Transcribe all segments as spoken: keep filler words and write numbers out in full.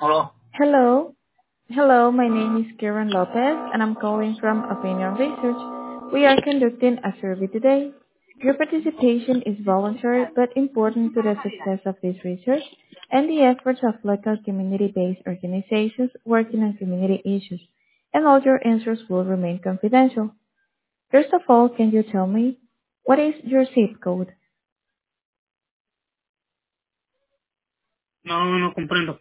Hello. Hello. Hello, my name is Karen Lopez, and I'm calling from Opinion Research. We are conducting a survey today. Your participation is voluntary but important to the success of this research and the efforts of local community-based organizations working on community issues, and all your answers will remain confidential. First of all, can you tell me what is your zip code? No, no comprendo.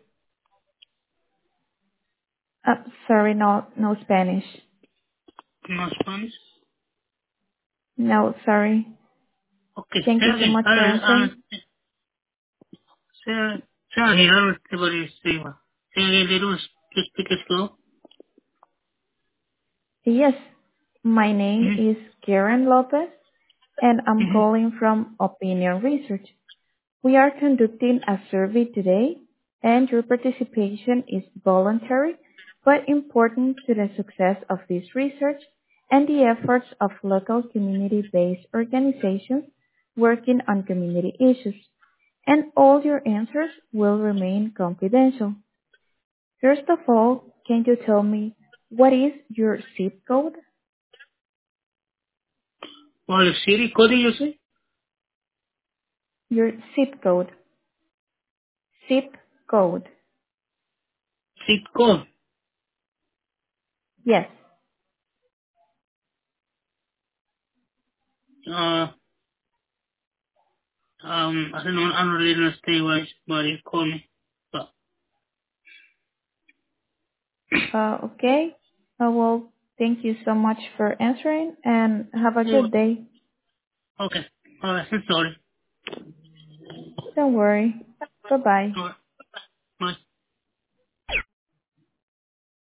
Uh, sorry, no, no Spanish. No Spanish. No, sorry. Okay. Thank Say you so again. much I, for I, answering. say, say again. I don't everybody say. Say again. Little. Just speak it slow. Yes, my name Mm-hmm. is Karen Lopez, and I'm Mm-hmm. calling from Opinion Research. We are conducting a survey today, and your participation is voluntary but important to the success of this research and the efforts of local community-based organizations working on community issues. And all your answers will remain confidential. First of all, can you tell me what is your zip code? Well, the city code you say? Your zip code. Zip code. Zip code. Yes. Uh, um, I don't know. I don't really understand why why you call me. But Uh, okay. Uh, well, thank you so much for answering and have a oh, good day. okay. All right. Sorry. Don't worry. Bye bye. All right.